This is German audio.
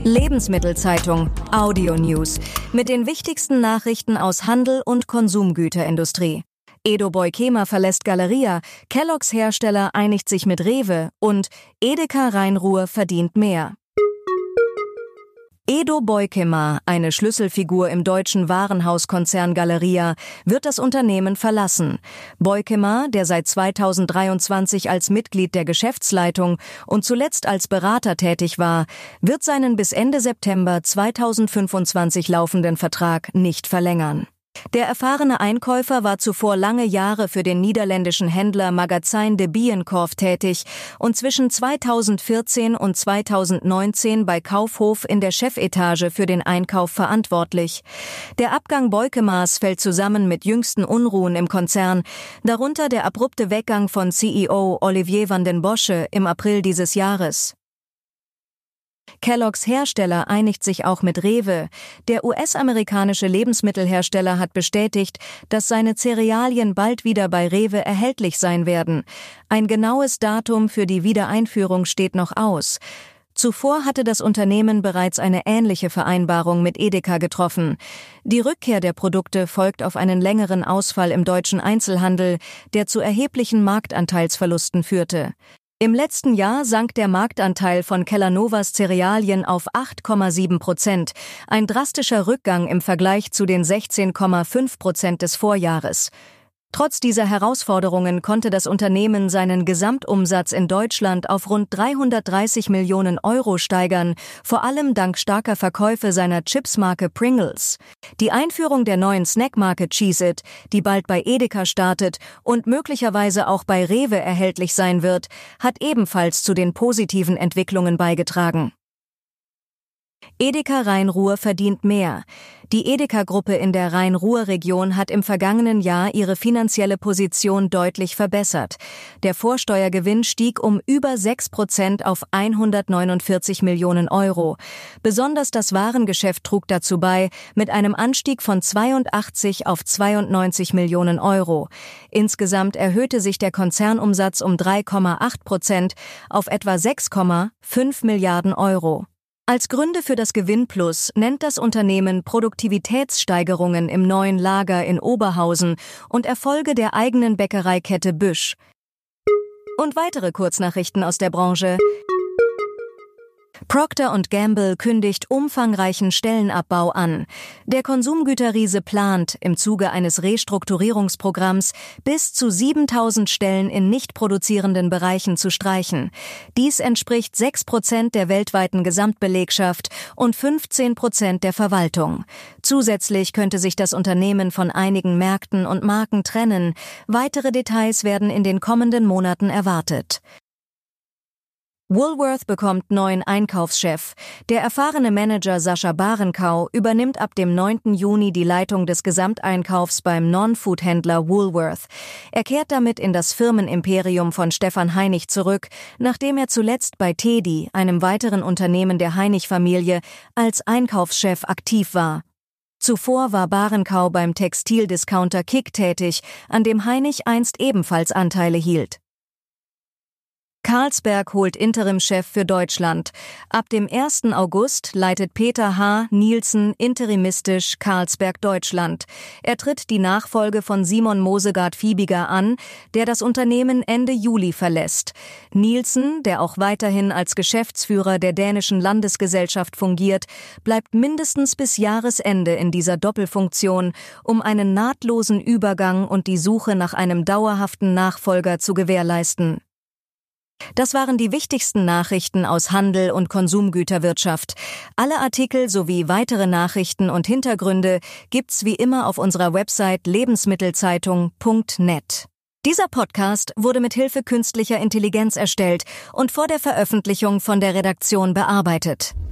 Lebensmittelzeitung Audio News mit den wichtigsten Nachrichten aus Handel und Konsumgüterindustrie. Edo Beukema verlässt Galeria, Kellogg's Hersteller einigt sich mit Rewe und Edeka Rhein-Ruhr verdient mehr. Edo Beukema, eine Schlüsselfigur im deutschen Warenhauskonzern Galeria, wird das Unternehmen verlassen. Beukema, der seit 2023 als Mitglied der Geschäftsleitung und zuletzt als Berater tätig war, wird seinen bis Ende September 2025 laufenden Vertrag nicht verlängern. Der erfahrene Einkäufer war zuvor lange Jahre für den niederländischen Händler Magazijn de Bijenkorf tätig und zwischen 2014 und 2019 bei Kaufhof in der Chefetage für den Einkauf verantwortlich. Der Abgang Beukema's fällt zusammen mit jüngsten Unruhen im Konzern, darunter der abrupte Weggang von CEO Olivier van den Bosche im April dieses Jahres. Kellogg's Hersteller einigt sich auch mit Rewe. Der US-amerikanische Lebensmittelhersteller hat bestätigt, dass seine Cerealien bald wieder bei Rewe erhältlich sein werden. Ein genaues Datum für die Wiedereinführung steht noch aus. Zuvor hatte das Unternehmen bereits eine ähnliche Vereinbarung mit Edeka getroffen. Die Rückkehr der Produkte folgt auf einen längeren Ausfall im deutschen Einzelhandel, der zu erheblichen Marktanteilsverlusten führte. Im letzten Jahr sank der Marktanteil von Kellanova Cerealien auf 8,7%, ein drastischer Rückgang im Vergleich zu den 16,5% des Vorjahres. Trotz dieser Herausforderungen konnte das Unternehmen seinen Gesamtumsatz in Deutschland auf rund 330 Millionen Euro steigern, vor allem dank starker Verkäufe seiner Chipsmarke Pringles. Die Einführung der neuen Snackmarke Cheez-It, die bald bei Edeka startet und möglicherweise auch bei Rewe erhältlich sein wird, hat ebenfalls zu den positiven Entwicklungen beigetragen. Edeka Rhein-Ruhr verdient mehr. Die Edeka-Gruppe in der Rhein-Ruhr-Region hat im vergangenen Jahr ihre finanzielle Position deutlich verbessert. Der Vorsteuergewinn stieg um über 6% auf 149 Millionen Euro. Besonders das Warengeschäft trug dazu bei, mit einem Anstieg von 82 auf 92 Millionen Euro. Insgesamt erhöhte sich der Konzernumsatz um 3,8% auf etwa 6,5 Milliarden Euro. Als Gründe für das Gewinnplus nennt das Unternehmen Produktivitätssteigerungen im neuen Lager in Oberhausen und Erfolge der eigenen Bäckereikette Büsch. Und weitere Kurznachrichten aus der Branche. Procter & Gamble kündigt umfangreichen Stellenabbau an. Der Konsumgüterriese plant, im Zuge eines Restrukturierungsprogramms bis zu 7.000 Stellen in nicht produzierenden Bereichen zu streichen. Dies entspricht 6% der weltweiten Gesamtbelegschaft und 15% der Verwaltung. Zusätzlich könnte sich das Unternehmen von einigen Märkten und Marken trennen. Weitere Details werden in den kommenden Monaten erwartet. Woolworth bekommt neuen Einkaufschef. Der erfahrene Manager Sascha Barenkau übernimmt ab dem 9. Juni die Leitung des Gesamteinkaufs beim Non-Food-Händler Woolworth. Er kehrt damit in das Firmenimperium von Stefan Heinig zurück, nachdem er zuletzt bei Tedi, einem weiteren Unternehmen der Heinig-Familie, als Einkaufschef aktiv war. Zuvor war Barenkau beim Textildiscounter Kick tätig, an dem Heinig einst ebenfalls Anteile hielt. Carlsberg holt Interimchef für Deutschland. Ab dem 1. August leitet Peter H. Nielsen interimistisch Carlsberg Deutschland. Er tritt die Nachfolge von Simon Mosegard-Fiebiger an, der das Unternehmen Ende Juli verlässt. Nielsen, der auch weiterhin als Geschäftsführer der dänischen Landesgesellschaft fungiert, bleibt mindestens bis Jahresende in dieser Doppelfunktion, um einen nahtlosen Übergang und die Suche nach einem dauerhaften Nachfolger zu gewährleisten. Das waren die wichtigsten Nachrichten aus Handel und Konsumgüterwirtschaft. Alle Artikel sowie weitere Nachrichten und Hintergründe gibt's wie immer auf unserer Website lebensmittelzeitung.net. Dieser Podcast wurde mit Hilfe künstlicher Intelligenz erstellt und vor der Veröffentlichung von der Redaktion bearbeitet.